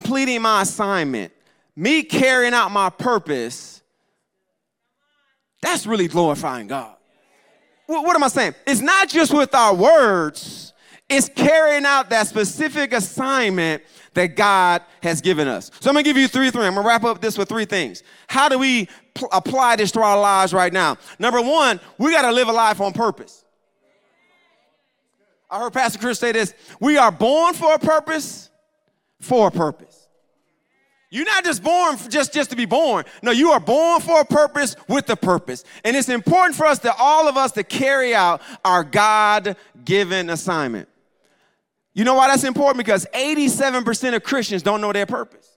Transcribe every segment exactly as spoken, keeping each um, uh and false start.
completing my assignment, me carrying out my purpose, that's really glorifying God. What, what am I saying? It's not just with our words, it's carrying out that specific assignment that God has given us. So I'm going to give you three, three. I'm going to wrap up this with three things. How do we pl- apply this to our lives right now? Number one, we got to live a life on purpose. I heard Pastor Chris say this. We are born for a purpose, for a purpose. You're not just born just, just to be born. No, you are born for a purpose with a purpose. And it's important for us, to all of us, to carry out our God-given assignment. You know why that's important? Because eighty-seven percent of Christians don't know their purpose.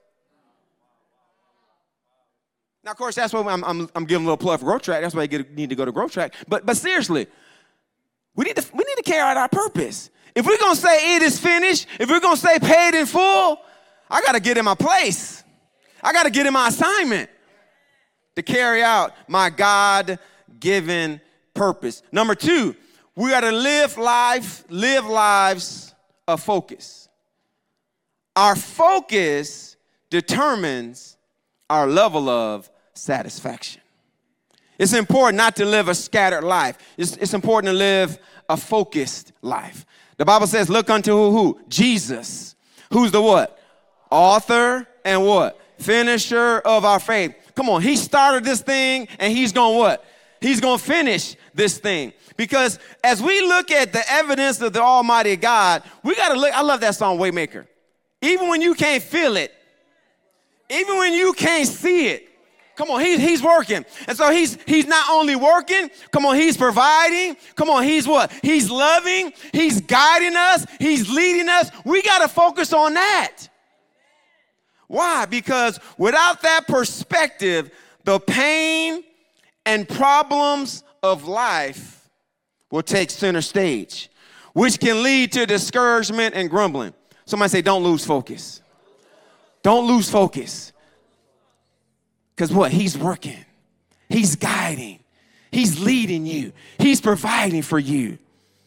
Now, of course, that's why I'm, I'm, I'm giving a little plug for Growth Track. That's why you get, need to go to Growth Track. But, but seriously, we need to, we need to carry out our purpose. If we're going to say it is finished, if we're going to say paid in full, I got to get in my place. I got to get in my assignment to carry out my God-given purpose. Number two, we got to live life, live lives of focus. Our focus determines our level of satisfaction. It's important not to live a scattered life. It's, it's important to live a focused life. The Bible says, look unto who? who? Jesus. Who's the what? Author and what? Finisher of our faith. Come on, he started this thing and he's going to what? He's going to finish this thing. Because as we look at the evidence of the Almighty God, we got to look. I love that song, Waymaker. Even when you can't feel it, even when you can't see it, come on, he, he's working. And so he's he's not only working, come on, he's providing. Come on, he's what? He's loving. He's guiding us. He's leading us. We got to focus on that. Why? Because without that perspective, the pain and problems of life will take center stage, which can lead to discouragement and grumbling. Somebody say, don't lose focus. Don't lose focus. Because what? He's working. He's guiding. He's leading you. He's providing for you.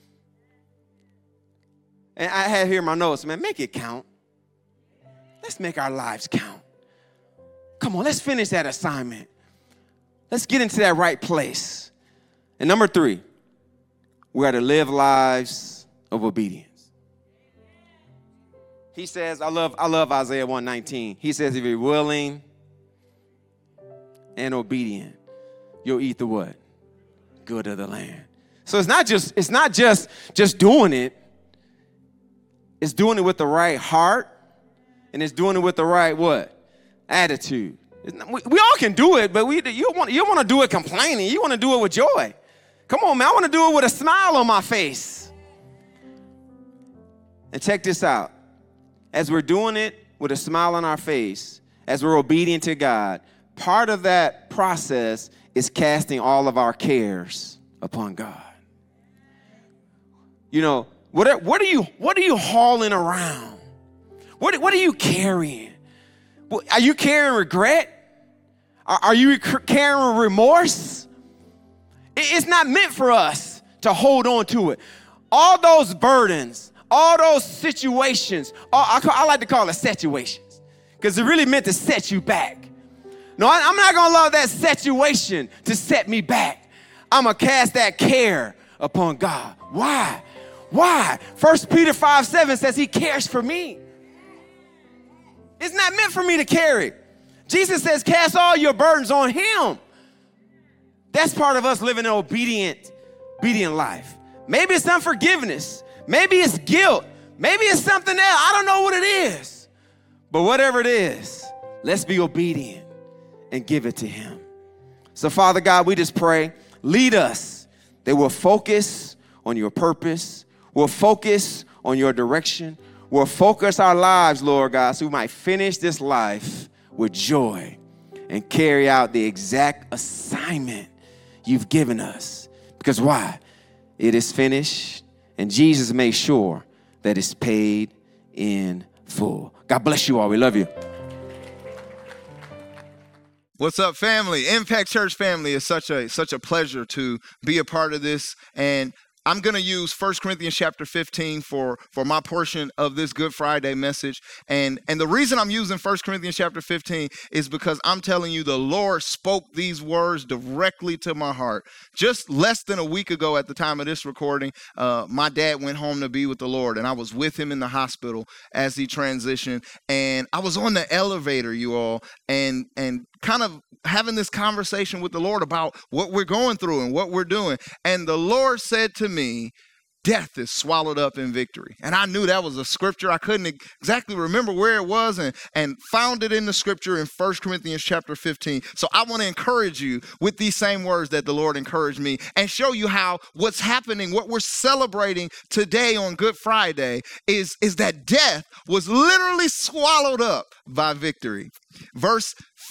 And I have here my notes, man, make it count. Let's make our lives count. Come on, let's finish that assignment. Let's get into that right place. And number three, we are to live lives of obedience. He says, I love, I love Isaiah one nineteen. He says, if you're willing and obedient, you'll eat the what? Good of the land. So it's not just, it's not just, just doing it. It's doing it with the right heart, and it's doing it with the right what? Attitude. Not, we, we all can do it, but we you want you want to do it complaining. You want to do it with joy. Come on, man. I want to do it with a smile on my face. And check this out. As we're doing it with a smile on our face, as we're obedient to God, part of that process is casting all of our cares upon God. You know, what are, what are you what are you hauling around? What, what are you carrying? Are you carrying regret? Are, are you carrying remorse? It, it's not meant for us to hold on to it. All those burdens, all those situations, all, I, call, I like to call it situations, because it really meant to set you back. No, I, I'm not going to allow that situation to set me back. I'm going to cast that care upon God. Why? Why? First Peter five seven says he cares for me. It's not meant for me to carry. Jesus says, cast all your burdens on him. That's part of us living an obedient, obedient life. Maybe it's unforgiveness. Maybe it's guilt. Maybe it's something else. I don't know what it is. But whatever it is, let's be obedient and give it to him. So, Father God, we just pray, lead us that we'll focus on your purpose. We'll focus on your direction. We'll focus our lives, Lord God, so we might finish this life with joy and carry out the exact assignment you've given us. Because why? It is finished, and Jesus made sure that it's paid in full. God bless you all. We love you. What's up, family? Impact Church family, is such a such a pleasure to be a part of this. And I'm going to use First Corinthians chapter fifteen for, for my portion of this Good Friday message. And, and the reason I'm using First Corinthians chapter fifteen is because I'm telling you the Lord spoke these words directly to my heart. Just less than a week ago at the time of this recording, uh, my dad went home to be with the Lord, and I was with him in the hospital as he transitioned. And I was on the elevator, you all, and, and kind of having this conversation with the Lord about what we're going through and what we're doing. And the Lord said to me, death is swallowed up in victory. And I knew that was a scripture. I couldn't exactly remember where it was, and, and found it in the scripture in First Corinthians chapter fifteen. So I want to encourage you with these same words that the Lord encouraged me, and show you how what's happening, what we're celebrating today on Good Friday is, is that death was literally swallowed up by victory. Verse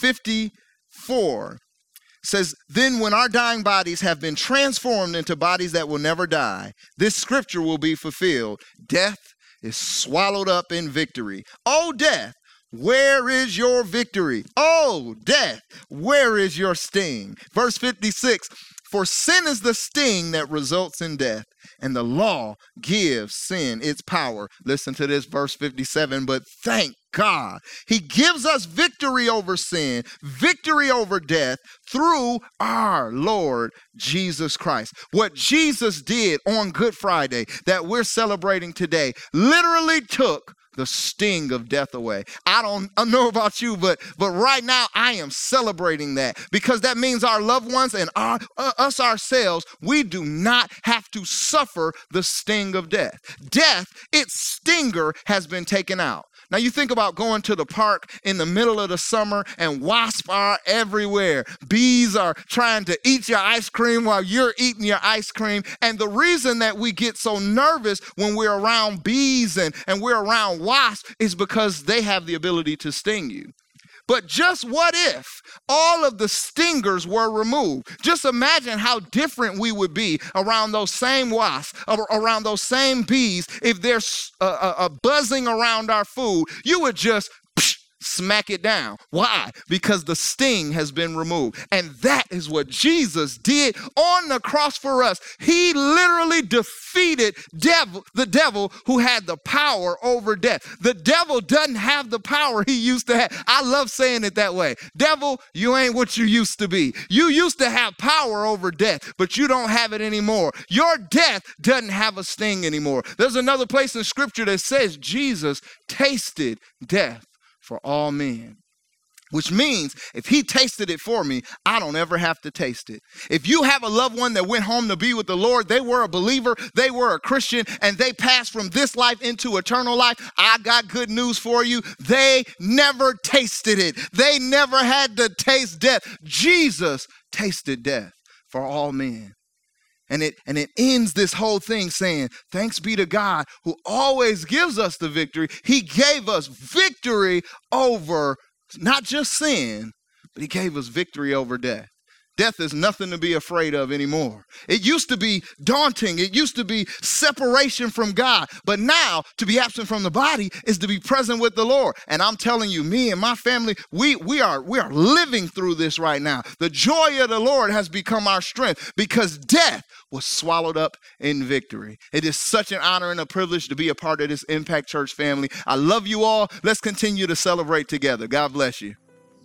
fifty-four says, then when our dying bodies have been transformed into bodies that will never die, this scripture will be fulfilled. Death is swallowed up in victory. Oh, death, where is your victory? Oh, death, where is your sting? Verse fifty-six, for sin is the sting that results in death, and the law gives sin its power. Listen to this, verse fifty-seven, but thank God, he gives us victory over sin, victory over death through our Lord Jesus Christ. What Jesus did on Good Friday that we're celebrating today literally took the sting of death away. I don't I know about you, but but right now I am celebrating that, because that means our loved ones and our, uh, us ourselves, we do not have to suffer the sting of death. Death, its stinger has been taken out. Now you think about going to the park in the middle of the summer and wasps are everywhere. Bees are trying to eat your ice cream while you're eating your ice cream. And the reason that we get so nervous when we're around bees and, and we're around wasps is because they have the ability to sting you. But just what if all of the stingers were removed? Just imagine how different we would be around those same wasps, around those same bees. If they're uh, uh, buzzing around our food, you would just psh, smack it down. Why? Because the sting has been removed. And that is what Jesus did on the cross for us. He literally defeated devil, the devil who had the power over death. The devil doesn't have the power he used to have. I love saying it that way. Devil, you ain't what you used to be. You used to have power over death, but you don't have it anymore. Your death doesn't have a sting anymore. There's another place in scripture that says Jesus tasted death for all men, which means if he tasted it for me, I don't ever have to taste it. If you have a loved one that went home to be with the Lord, they were a believer, they were a Christian, and they passed from this life into eternal life, I got good news for you. They never tasted it. They never had to taste death. Jesus tasted death for all men. And it and it ends this whole thing saying, thanks be to God who always gives us the victory. He gave us victory over not just sin, but he gave us victory over death. Death is nothing to be afraid of anymore. It used to be daunting. It used to be separation from God. But now to be absent from the body is to be present with the Lord. And I'm telling you, me and my family, we, we are, we are living through this right now. The joy of the Lord has become our strength because death was swallowed up in victory. It is such an honor and a privilege to be a part of this Impact Church family. I love you all. Let's continue to celebrate together. God bless you.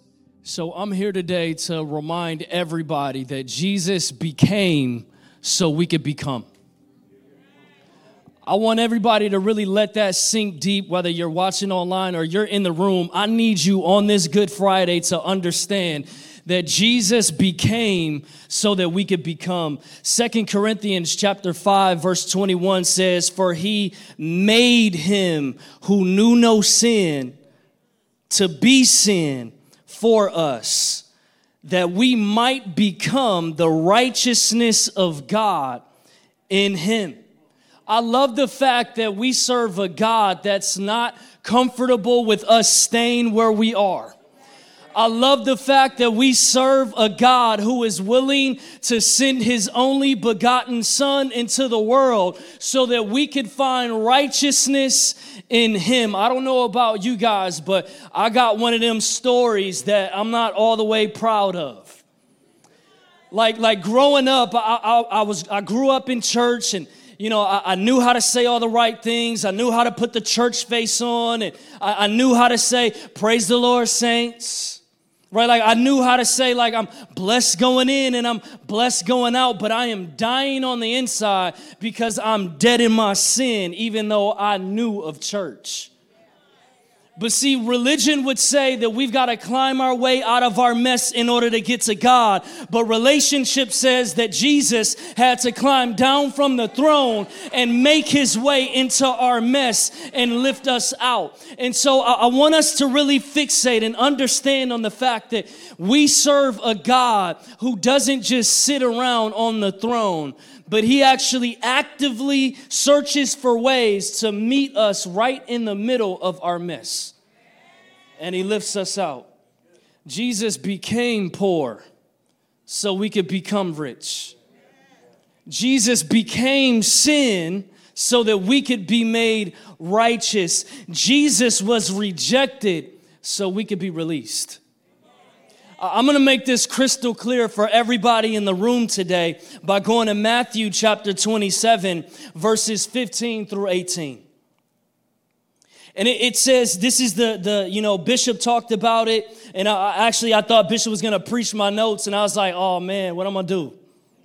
So I'm here today to remind everybody that Jesus became so we could become. I want everybody to really let that sink deep, whether you're watching online or you're in the room. I need you on this Good Friday to understand that Jesus became so that we could become. Second Corinthians chapter five, verse twenty-one says, for he made him who knew no sin to be sin for us, that we might become the righteousness of God in him. I love the fact that we serve a God that's not comfortable with us staying where we are. I love the fact that we serve a God who is willing to send his only begotten son into the world so that we could find righteousness in him. I don't know about you guys, but I got one of them stories that I'm not all the way proud of. Like, like growing up, I, I, I was I grew up in church, and you know, I, I knew how to say all the right things. I knew how to put the church face on. And I, I knew how to say, praise the Lord, saints. Right? Like I knew how to say, like, I'm blessed going in and I'm blessed going out, but I am dying on the inside because I'm dead in my sin, even though I knew of church. But see, religion would say that we've got to climb our way out of our mess in order to get to God. But relationship says that Jesus had to climb down from the throne and make his way into our mess and lift us out. And so I, I want us to really fixate and understand on the fact that we serve a God who doesn't just sit around on the throne, but he actually actively searches for ways to meet us right in the middle of our mess. And he lifts us out. Jesus became poor so we could become rich. Jesus became sin so that we could be made righteous. Jesus was rejected so we could be released. I'm going to make this crystal clear for everybody in the room today by going to Matthew chapter twenty-seven, verses fifteen through eighteen. And it, it says, this is the, the, you know, Bishop talked about it. And I, actually, I thought Bishop was going to preach my notes. And I was like, oh, man, what am I going to do?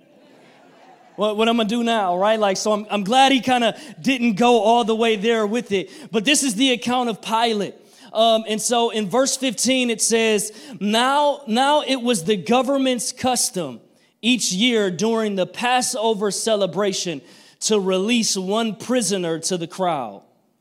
What, what am I going to do now, right? Like, so I'm, I'm glad he kind of didn't go all the way there with it. But this is the account of Pilate. Um, and so in verse fifteen, it says, now, now it was the government's custom each year during the Passover celebration to release one prisoner to the crowd.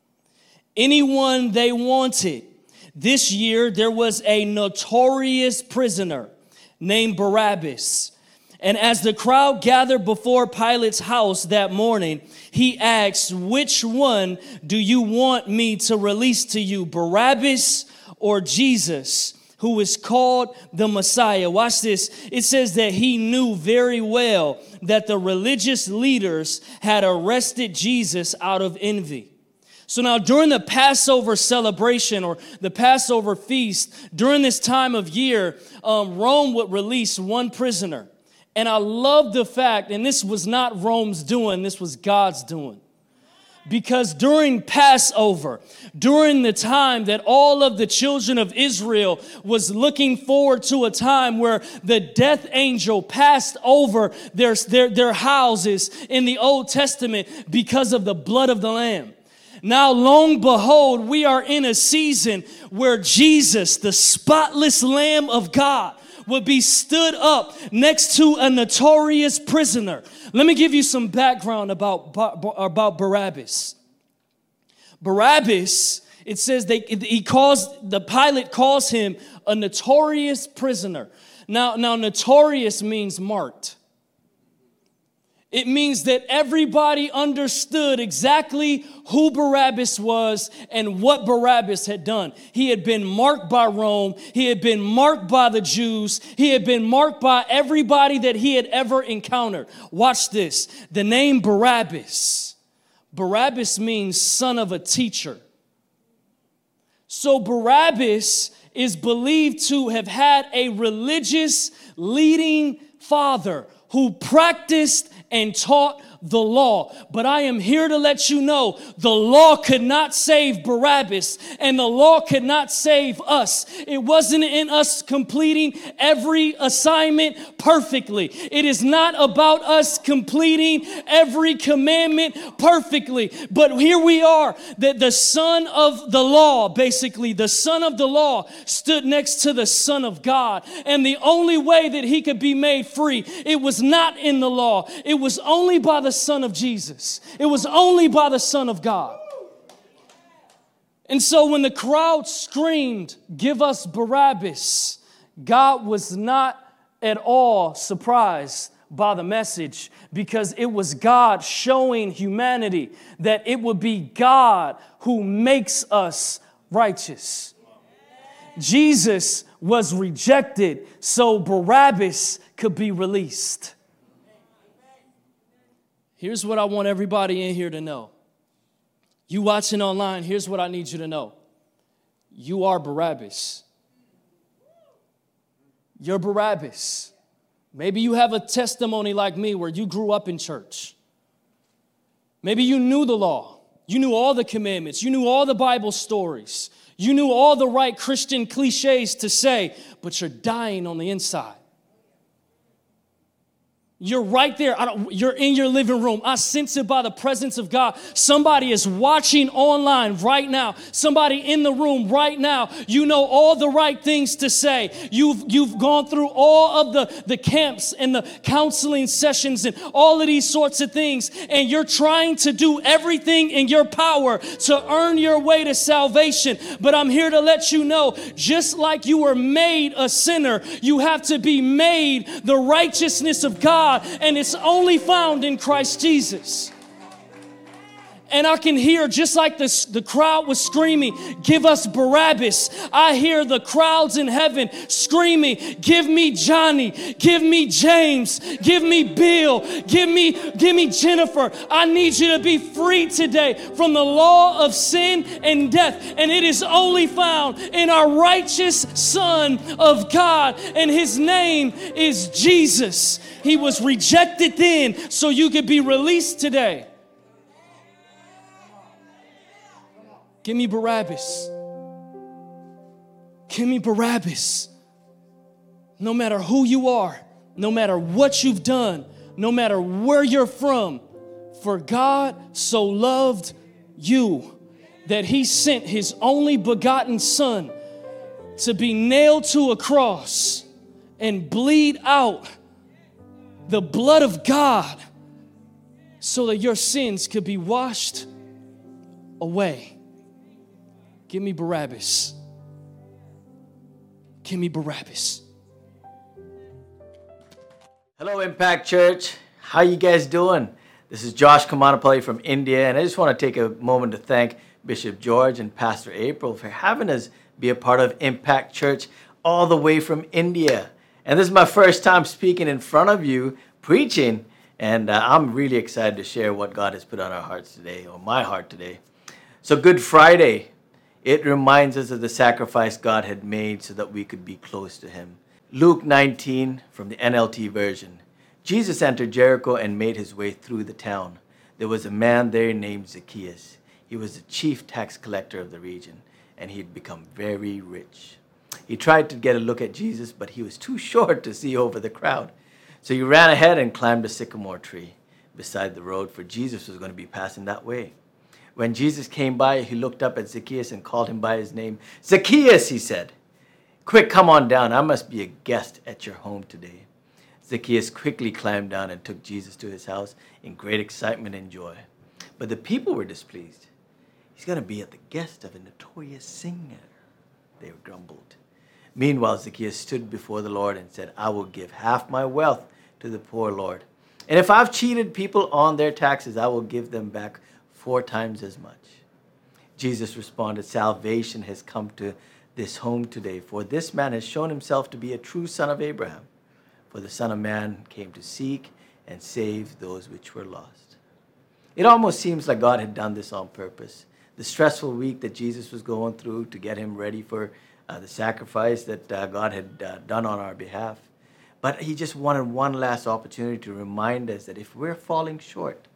Anyone they wanted. This year, there was a notorious prisoner named Barabbas. And as the crowd gathered before Pilate's house that morning, he asked, which one do you want me to release to you, Barabbas or Jesus, who is called the Messiah? Watch this. It says that he knew very well that the religious leaders had arrested Jesus out of envy. So now during the Passover celebration or the Passover feast, during this time of year, um, Rome would release one prisoner. And I love the fact, and this was not Rome's doing, this was God's doing. Because during Passover, during the time that all of the children of Israel was looking forward to a time where the death angel passed over their, their, their houses in the Old Testament because of the blood of the Lamb. Now, long behold, we are in a season where Jesus, the spotless Lamb of God, would be stood up next to a notorious prisoner. Let me give you some background about, about Barabbas. Barabbas, it says they, he calls, the Pilate calls him a notorious prisoner. Now, now notorious means marked. It means that everybody understood exactly who Barabbas was and what Barabbas had done. He had been marked by Rome. He had been marked by the Jews. He had been marked by everybody that he had ever encountered. Watch this. The name Barabbas. Barabbas means son of a teacher. So Barabbas is believed to have had a religious leading father who practiced and taught the law. But I am here to let you know the law could not save Barabbas and the law could not save us. It wasn't in us completing every assignment perfectly. It is not about us completing every commandment perfectly. But here we are, that the son of the law, basically the son of the law, stood next to the Son of God. And the only way that he could be made free, it was not in the law. It was only by the Son of Jesus. It was only by the Son of God. And so when the crowd screamed, "Give us Barabbas," God was not at all surprised by the message, because it was God showing humanity that it would be God who makes us righteous. Jesus was rejected so Barabbas could be released. Here's what I want everybody in here to know. You watching online, here's what I need you to know. You are Barabbas. You're Barabbas. Maybe you have a testimony like me where you grew up in church. Maybe you knew the law. You knew all the commandments. You knew all the Bible stories. You knew all the right Christian cliches to say, but you're dying on the inside. You're right there. I don't, you're in your living room. I sense it by the presence of God. Somebody is watching online right now. Somebody in the room right now. You know all the right things to say. You've, you've gone through all of the, the camps and the counseling sessions and all of these sorts of things. And you're trying to do everything in your power to earn your way to salvation. But I'm here to let you know, just like you were made a sinner, you have to be made the righteousness of God. And it's only found in Christ Jesus. And I can hear, just like this, the crowd was screaming, give us Barabbas. I hear the crowds in heaven screaming, give me Johnny, give me James, give me Bill, give me, give me Jennifer. I need you to be free today from the law of sin and death. And it is only found in our righteous Son of God. And his name is Jesus. He was rejected then so you could be released today. Give me Barabbas. Give me Barabbas. No matter who you are, no matter what you've done, no matter where you're from, for God so loved you that he sent his only begotten Son to be nailed to a cross and bleed out the blood of God so that your sins could be washed away. Give me Barabbas. Give me Barabbas. Hello, Impact Church. How you guys doing? This is Josh Kamanapalli from India, and I just want to take a moment to thank Bishop George and Pastor April for having us be a part of Impact Church all the way from India. And this is my first time speaking in front of you, preaching, and uh, I'm really excited to share what God has put on our hearts today, or my heart today. So Good Friday. It reminds us of the sacrifice God had made so that we could be close to him. Luke nineteen from the N L T version. Jesus entered Jericho and made his way through the town. There was a man there named Zacchaeus. He was the chief tax collector of the region, and he had become very rich. He tried to get a look at Jesus, but he was too short to see over the crowd. So he ran ahead and climbed a sycamore tree beside the road, for Jesus was going to be passing that way. When Jesus came by, he looked up at Zacchaeus and called him by his name. Zacchaeus, he said, quick, come on down. I must be a guest at your home today. Zacchaeus quickly climbed down and took Jesus to his house in great excitement and joy. But the people were displeased. He's going to be at the guest of a notorious singer, they grumbled. Meanwhile, Zacchaeus stood before the Lord and said, I will give half my wealth to the poor, Lord. And if I've cheated people on their taxes, I will give them back four times as much. Jesus responded, salvation has come to this home today, for this man has shown himself to be a true son of Abraham. For the Son of Man came to seek and save those which were lost. It almost seems like God had done this on purpose. The stressful week that Jesus was going through to get him ready for uh, the sacrifice that uh, God had uh, done on our behalf. But he just wanted one last opportunity to remind us that if we're falling short,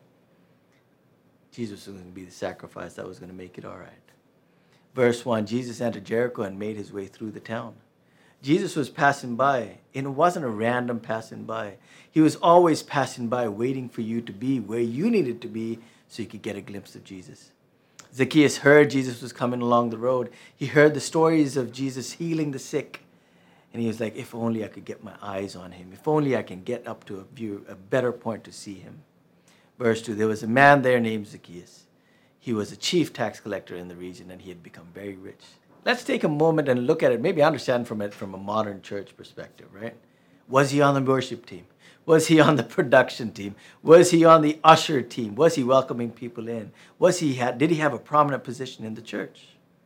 Jesus was going to be the sacrifice that was going to make it all right. Verse one, Jesus entered Jericho and made his way through the town. Jesus was passing by, and it wasn't a random passing by. He was always passing by, waiting for you to be where you needed to be so you could get a glimpse of Jesus. Zacchaeus heard Jesus was coming along the road. He heard the stories of Jesus healing the sick. And he was like, if only I could get my eyes on him. If only I can get up to a view, a better point to see him. Verse two, there was a man there named Zacchaeus. He was a chief tax collector in the region, and he had become very rich. Let's take a moment and look at it, maybe understand from it from a modern church perspective, right? Was he on the worship team? Was he on the production team? Was he on the usher team? Was he welcoming people in? Was he had, did he have a prominent position in the church?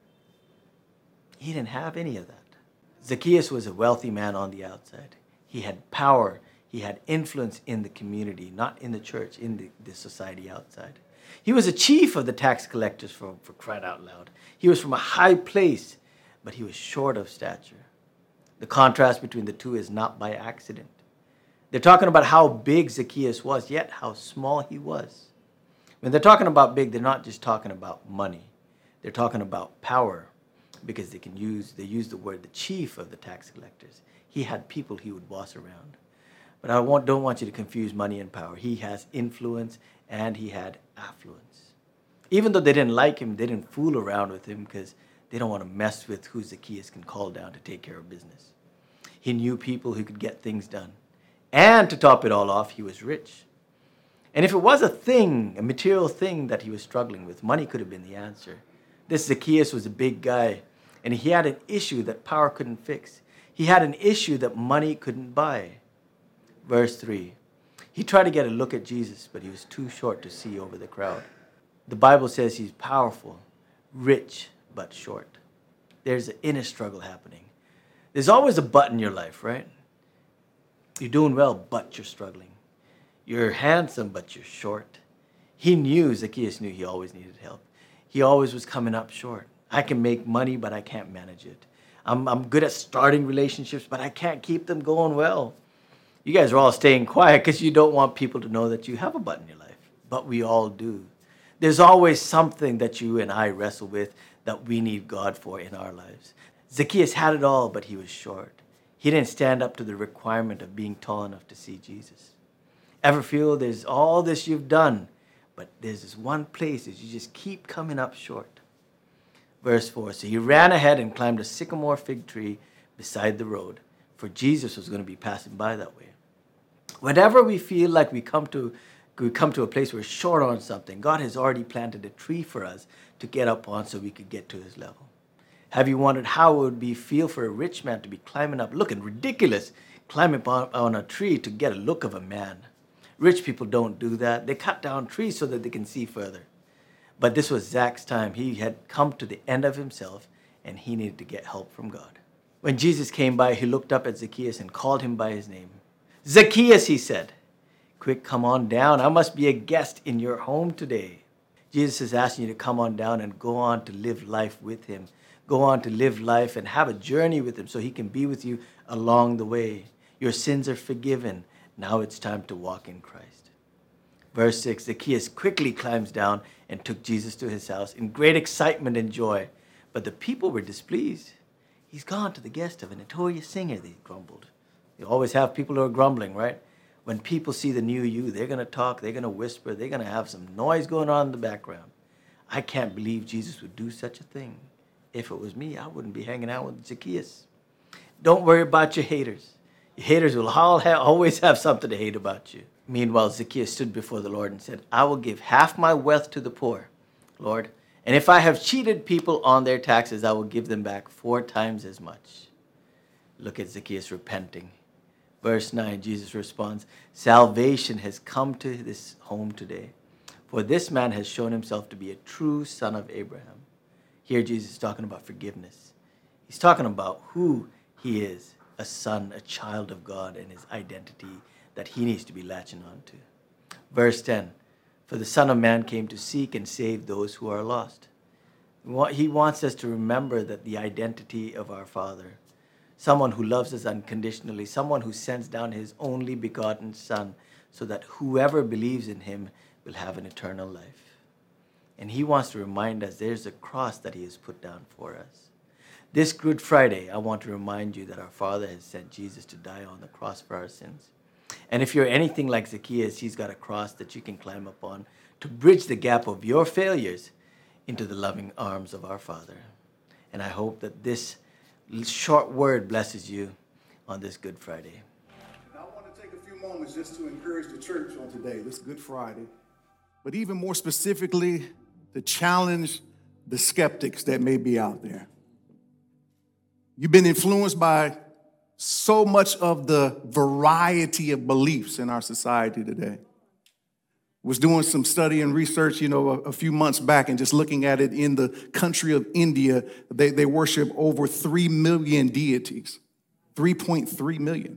He didn't have any of that. Zacchaeus was a wealthy man on the outside. He had power. He had influence in the community, not in the church, in the, the society outside. He was a chief of the tax collectors, for, for crying out loud. He was from a high place, but he was short of stature. The contrast between the two is not by accident. They're talking about how big Zacchaeus was, yet how small he was. When they're talking about big, they're not just talking about money. They're talking about power, because they can use, they use the word the chief of the tax collectors. He had people he would boss around. But I want, don't want you to confuse money and power. He has influence and he had affluence. Even though they didn't like him, they didn't fool around with him because they don't want to mess with who Zacchaeus can call down to take care of business. He knew people who could get things done. And to top it all off, he was rich. And if it was a thing, a material thing that he was struggling with, money could have been the answer. This Zacchaeus was a big guy, and he had an issue that power couldn't fix. He had an issue that money couldn't buy. Verse three, he tried to get a look at Jesus, but he was too short to see over the crowd. The Bible says he's powerful, rich, but short. There's an inner struggle happening. There's always a but in your life, right? You're doing well, but you're struggling. You're handsome, but you're short. He knew, Zacchaeus knew he always needed help. He always was coming up short. I can make money, but I can't manage it. I'm, I'm good at starting relationships, but I can't keep them going well. You guys are all staying quiet because you don't want people to know that you have a but in your life. But we all do. There's always something that you and I wrestle with that we need God for in our lives. Zacchaeus had it all, but he was short. He didn't stand up to the requirement of being tall enough to see Jesus. Ever feel there's all this you've done, but there's this one place that you just keep coming up short? Verse four, so he ran ahead and climbed a sycamore fig tree beside the road, for Jesus was going to be passing by that way. Whenever we feel like we come to we come to a place where we're short on something, God has already planted a tree for us to get up on so we could get to his level. Have you wondered how it would be feel for a rich man to be climbing up, looking ridiculous, climbing up on, on a tree to get a look of a man? Rich people don't do that. They cut down trees so that they can see further. But this was Zach's time. He had come to the end of himself, and he needed to get help from God. When Jesus came by, he looked up at Zacchaeus and called him by his name. Zacchaeus, he said, quick, come on down. I must be a guest in your home today. Jesus is asking you to come on down and go on to live life with him. Go on to live life and have a journey with him so he can be with you along the way. Your sins are forgiven. Now it's time to walk in Christ. Verse six, Zacchaeus quickly climbs down and took Jesus to his house in great excitement and joy. But the people were displeased. He's gone to the guest of a notorious singer, they grumbled. You always have people who are grumbling, right? When people see the new you, they're going to talk, they're going to whisper, they're going to have some noise going on in the background. I can't believe Jesus would do such a thing. If it was me, I wouldn't be hanging out with Zacchaeus. Don't worry about your haters. Your haters will all have, always have something to hate about you. Meanwhile, Zacchaeus stood before the Lord and said, I will give half my wealth to the poor, Lord. And if I have cheated people on their taxes, I will give them back four times as much. Look at Zacchaeus repenting. Verse nine, Jesus responds, salvation has come to this home today, for this man has shown himself to be a true son of Abraham. Here Jesus is talking about forgiveness. He's talking about who he is, a son, a child of God, and his identity that he needs to be latching on to. Verse ten, for the Son of Man came to seek and save those who are lost. He wants us to remember that the identity of our Father, someone who loves us unconditionally, someone who sends down his only begotten Son so that whoever believes in him will have an eternal life. And he wants to remind us there's a cross that he has put down for us. This Good Friday, I want to remind you that our Father has sent Jesus to die on the cross for our sins. And if you're anything like Zacchaeus, he's got a cross that you can climb up on to bridge the gap of your failures into the loving arms of our Father. And I hope that this short word blesses you on this Good Friday. Now, I want to take a few moments just to encourage the church on today, this Good Friday, but even more specifically, to challenge the skeptics that may be out there. You've been influenced by so much of the variety of beliefs in our society today. Was doing some study and research, you know, a, a few months back, and just looking at it in the country of India, they, they worship over three million deities, three point three million.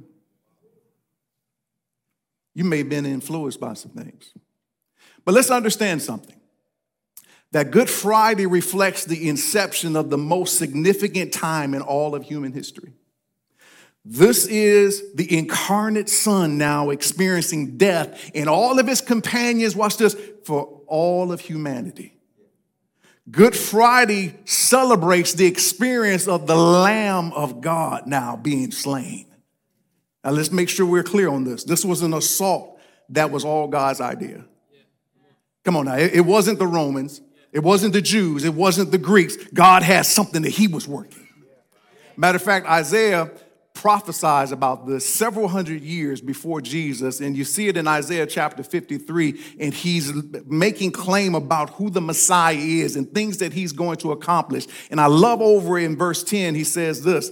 You may have been influenced by some things. But let's understand something. That Good Friday reflects the inception of the most significant time in all of human history. This is the incarnate Son now experiencing death, and all of his companions, watch this, for all of humanity. Good Friday celebrates the experience of the Lamb of God now being slain. Now let's make sure we're clear on this. This was an assault that was all God's idea. Come on now, it wasn't the Romans, it wasn't the Jews, it wasn't the Greeks. God had something that he was working. Matter of fact, Isaiah prophesies about this several hundred years before Jesus, and you see it in Isaiah chapter fifty-three, and he's making claim about who the Messiah is and things that he's going to accomplish. And I love over in verse ten, he says this,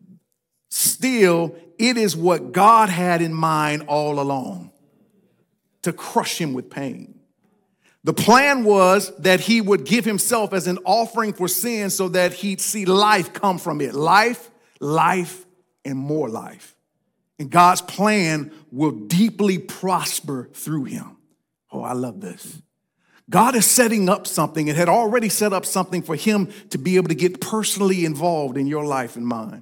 still, it is what God had in mind all along, to crush him with pain. The plan was that he would give himself as an offering for sin so that he'd see life come from it. Life, life, and more life. And God's plan will deeply prosper through him. Oh, I love this. God is setting up something and had already set up something for him to be able to get personally involved in your life and mine.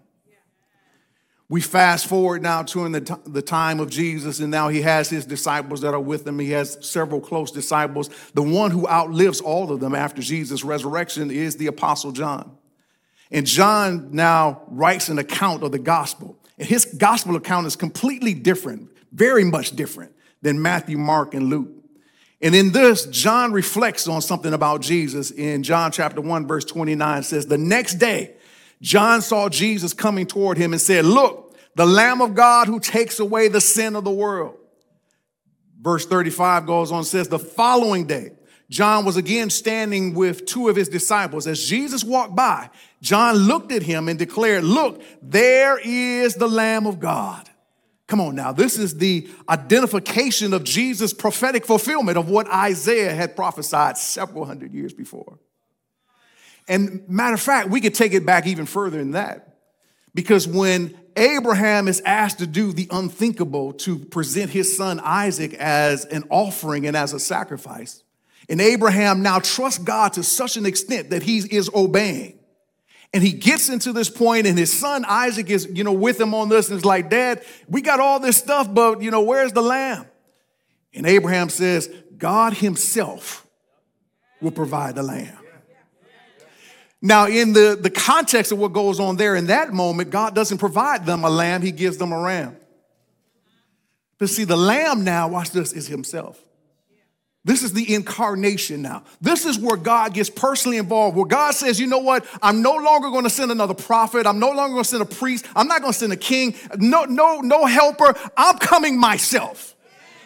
We fast forward now to the, t- the time of Jesus, and now he has his disciples that are with him. He has several close disciples. The one who outlives all of them after Jesus' resurrection is the Apostle John. And John now writes an account of the gospel. And his gospel account is completely different, very much different than Matthew, Mark, and Luke. And in this, John reflects on something about Jesus. In John chapter one, verse twenty-nine says, the next day, John saw Jesus coming toward him and said, look, the Lamb of God who takes away the sin of the world. Verse thirty-five goes on and says, the following day, John was again standing with two of his disciples. As Jesus walked by, John looked at him and declared, look, there is the Lamb of God. Come on now, this is the identification of Jesus' prophetic fulfillment of what Isaiah had prophesied several hundred years before. And matter of fact, we could take it back even further than that. Because when Abraham is asked to do the unthinkable, to present his son Isaac as an offering and as a sacrifice, and Abraham now trusts God to such an extent that he is obeying. And he gets into this point, and his son Isaac is, you know, with him on this, and is like, Dad, we got all this stuff, but, you know, where's the lamb? And Abraham says, God himself will provide the lamb. Now, in the, the context of what goes on there in that moment, God doesn't provide them a lamb, he gives them a ram. But see, the lamb now, watch this, is himself. This is the incarnation now. This is where God gets personally involved, where God says, you know what? I'm no longer going to send another prophet. I'm no longer going to send a priest. I'm not going to send a king. No, no, no helper. I'm coming myself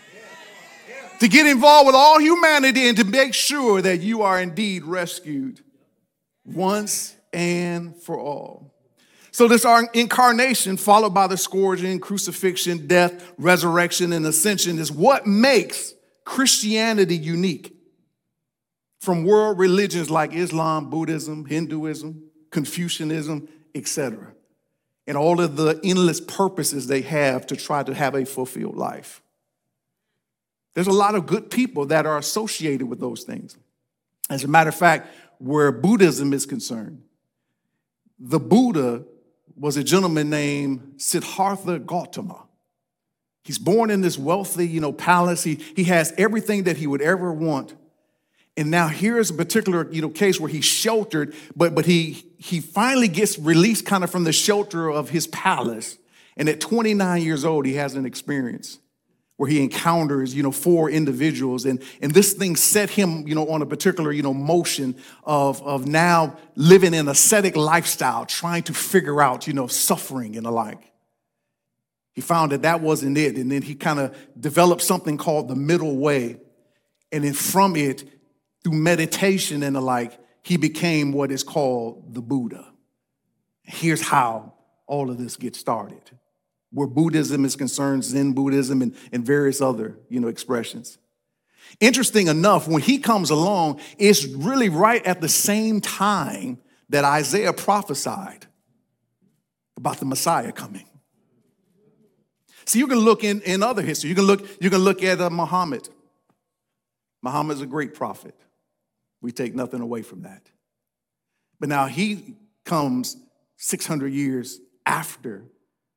to get involved with all humanity and to make sure that you are indeed rescued once and for all. So this incarnation followed by the scourging, crucifixion, death, resurrection, and ascension is what makes Christianity unique from world religions like Islam, Buddhism, Hinduism, Confucianism, et cetera, and all of the endless purposes they have to try to have a fulfilled life. There's a lot of good people that are associated with those things. As a matter of fact, where Buddhism is concerned, the Buddha was a gentleman named Siddhartha Gautama. He's born in this wealthy, you know, palace. He, he has everything that he would ever want. And now here's a particular, you know, case where he's sheltered, but, but he, he finally gets released kind of from the shelter of his palace. And at twenty-nine years old, he has an experience where he encounters, you know, four individuals. And, and this thing set him, you know, on a particular, you know, motion of, of now living an ascetic lifestyle, trying to figure out, you know, suffering and the like. He found that that wasn't it. And then he kind of developed something called the middle way. And then from it, through meditation and the like, he became what is called the Buddha. Here's how all of this gets started. Where Buddhism is concerned, Zen Buddhism and, and various other, you know, expressions. Interesting enough, when he comes along, it's really right at the same time that Isaiah prophesied about the Messiah coming. See, you can look in, in other history. You can look, you can look at uh, Muhammad. Muhammad's a great prophet. We take nothing away from that. But now he comes six hundred years after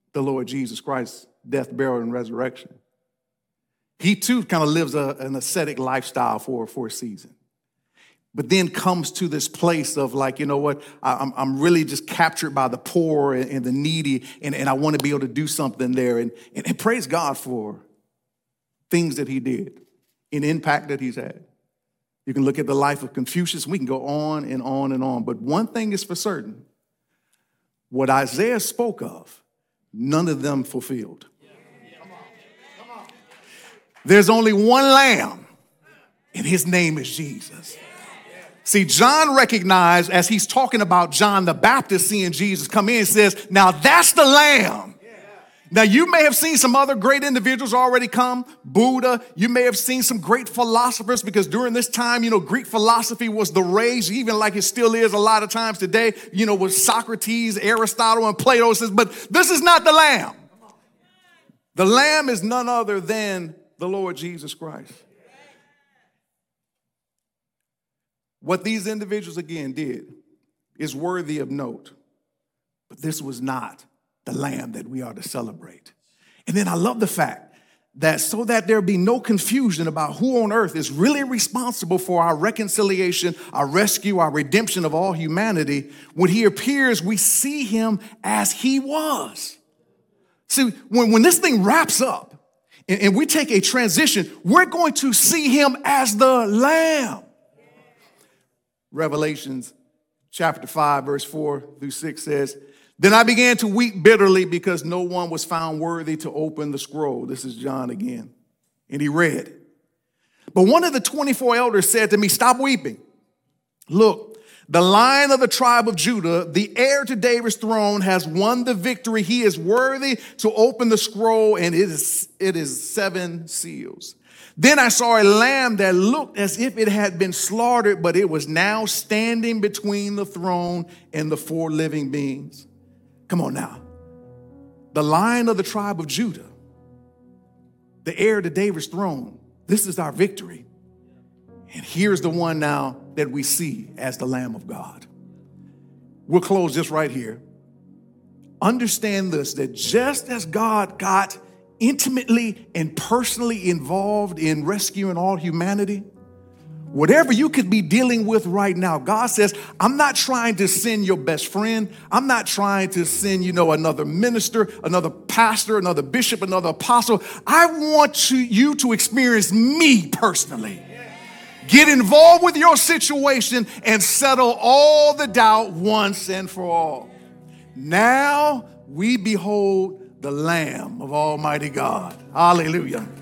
the Lord Jesus Christ's death, burial, and resurrection. He too kind of lives a, an ascetic lifestyle for, for a season, but then comes to this place of like, you know what, I, I'm, I'm really just captured by the poor and, and the needy, and, and I want to be able to do something there. And, and, and praise God for things that he did, an impact that he's had. You can look at the life of Confucius. We can go on and on and on. But one thing is for certain. What Isaiah spoke of, none of them fulfilled. There's only one lamb, and his name is Jesus. See, John recognized as he's talking about John the Baptist seeing Jesus come in, says, now that's the lamb. Now, you may have seen some other great individuals already come, Buddha. You may have seen some great philosophers, because during this time, you know, Greek philosophy was the rage, even like it still is a lot of times today, you know, with Socrates, Aristotle, and Plato says, but this is not the lamb. The lamb is none other than the Lord Jesus Christ. What these individuals again did is worthy of note, but this was not the lamb that we are to celebrate. And then I love the fact that so that there be no confusion about who on earth is really responsible for our reconciliation, our rescue, our redemption of all humanity, when he appears, we see him as he was. See, when, when this thing wraps up and, and we take a transition, we're going to see him as the Lamb. Revelations chapter five, verse four through six says, then I began to weep bitterly because no one was found worthy to open the scroll. This is John again. And he read. But one of the twenty-four elders said to me, stop weeping. Look, the Lion of the tribe of Judah, the heir to David's throne, has won the victory. He is worthy to open the scroll, and it is, it is seven seals. Then I saw a lamb that looked as if it had been slaughtered, but it was now standing between the throne and the four living beings. Come on now. The Lion of the tribe of Judah, the heir to David's throne. This is our victory. And here's the one now that we see as the Lamb of God. We'll close just right here. Understand this, that just as God got intimately and personally involved in rescuing all humanity, whatever you could be dealing with right now, God says, I'm not trying to send your best friend. I'm not trying to send, you know, another minister, another pastor, another bishop, another apostle. I want to, you to experience me personally. Get involved with your situation and settle all the doubt once and for all. Now we behold the Lamb of Almighty God. Hallelujah.